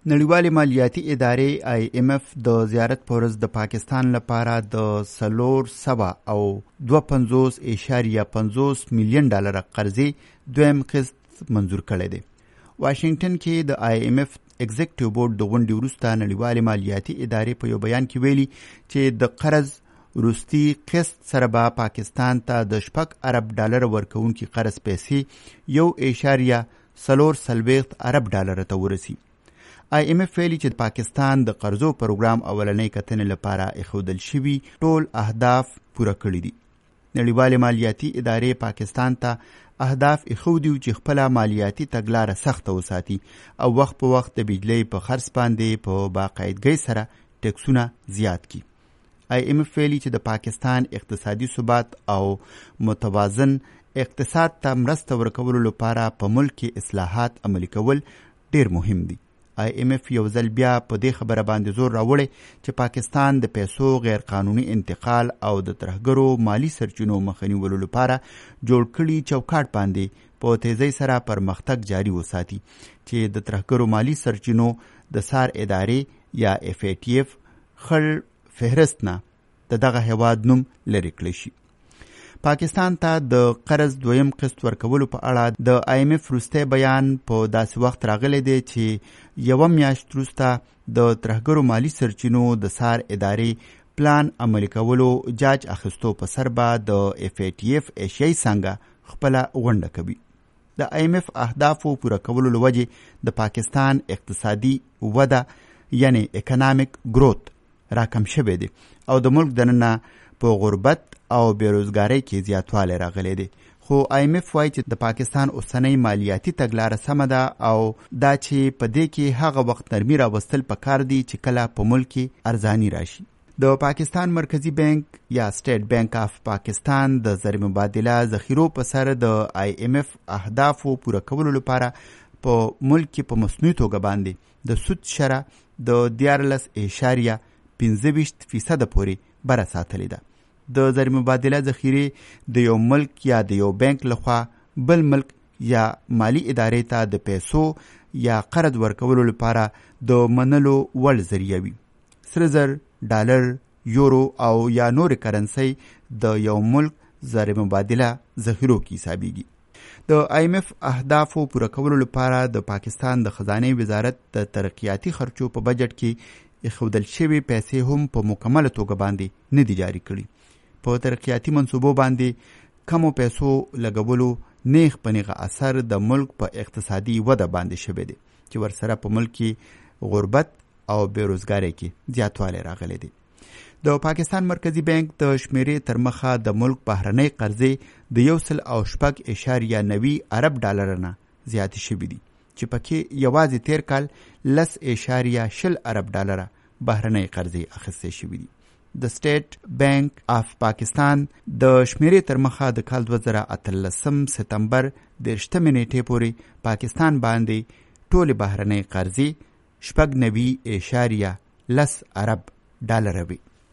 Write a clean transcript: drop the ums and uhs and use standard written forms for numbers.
نړیوالې مالیاتي ادارې IMF د زیارت په ورځ د پاکستان لپاره د 452.50 میلیون ډالر قرضې دویم قسط منظور کړی دی. واشنگټن کې د IMF ایگزیکټیو بورډ د غونډې وروسته نړیوالې مالیاتي ادارې په یو بیان کې ویلي چې د قرض وروستي قسط سره به پاکستان ته د $6 ارب ورکوونکي قرض پیسې $1.4 ارب ته ورسي. IMF ویلي چې پاکستان د قرضو پروګرام اولنۍ کتنې لپاره ایښودل شوي ټول اهداف پوره کړي دي. نړیوالې مالیاتي ادارې پاکستان ته اهداف ایښودي چې خپله مالیاتي تګلاره سخته وساتي او وخت په وخت د بجلۍ په خرڅ باندې په باقاعدګۍ سره ټکسونه زیات کړي. IMF ویلي چې د پاکستان اقتصادي ثبات او متوازن اقتصاد ته مرسته ورکولو لپاره په ملک کې اصلاحات عملي کول ډیر مهم دي. IMF یو ځل بیا په دې خبره باندې زور راوړی چې پاکستان د پیسو غیر قانوني انتقال او د ترهګرو مالی سرچینو مخه نیولو لپاره جوړ کړي چوکاټ باندې په تیزۍ سره پرمختګ جاري وساتي چې د ترهګرو مالی سرچینو د SAR ادارې یا FATF خړ فهرست نه د دغه هیواد نوم لرې کړی شي. پاکستان ته د قرض دویم قسط ورکولو په اړه د IMF وروستی بیان په داسې وخت راغلی دی چې یوه میاشت وروسته د ترهګرو مالی سرچینو د SAR ادارې پلان عملي کولو جاج اخیستو په سر به د FATF ایشیایي څانګه خپله غونډه کوي. د IMF اهدافو پوره کولو له وجې د پاکستان اقتصادي وده یعنی اکونامیک گروت راکم شوی دی او د ملک دننه په غربت او بیروزګارۍ کې زیاتوالی راغلی دی. خو IMF وایي چې د پاکستان اوسنۍ مالیاتي تګلاره سمه ده او دا چې په دې کې هغه وخت نرمي راوستل پکار دي چې کله په ملک کې ارزاني راشي. د پاکستان مرکزی بانک یا سټیټ بانک آف پاکستان د زر مبادله ذخیرو په سر د IMF اهدافو پوره کولو لپاره په ملک کې په مصنوعي توګه باندې د سود شرح د 14.25% پورې بره ساتلې ده. د زر مبادله ذخیرې د یو ملک یا د یو بانک لخوا بل ملک یا مالی ادارې ته د پیسو یا قرض ورکولو لپاره د منلو وړ ذریعه وي. سره زر، ډالر، یورو او یا نور کرنسۍ د یو ملک زر مبادله ذخیرو کې حسابیږي. د IMF اهدافو پوره کولو لپاره د پاکستان د خزانه وزارت د ترقیاتي خرچو په بجټ کې ایښودل شوي پیسې هم په مکمله توګه باندې نه دي جاري کړي. په ترقیاتي منصوبو باندې کمو پیسو لګولو نیغ په نیغه اثر د ملک په اقتصادي وده باندې شوی دی چې ورسره په ملک کې غربت او بیروزګارۍ کې زیاتوالی راغلی دی. د پاکستان مرکزی بانک د شمیرې تر مخه د ملک بهرنۍ قرضې د $1.9 ارب نه زیاتې شوي دي چې پکې یوازې تیر کال $10.0 ارب بهرنۍ قرضې اخیستې شوي دي. د سټیټ بانک آف پاکستان د شمیرې تر مخه د کال 2018 ستمبر 30 پورې پاکستان باندې ټولې بهرنۍ قرضې $9.10 ارب وي.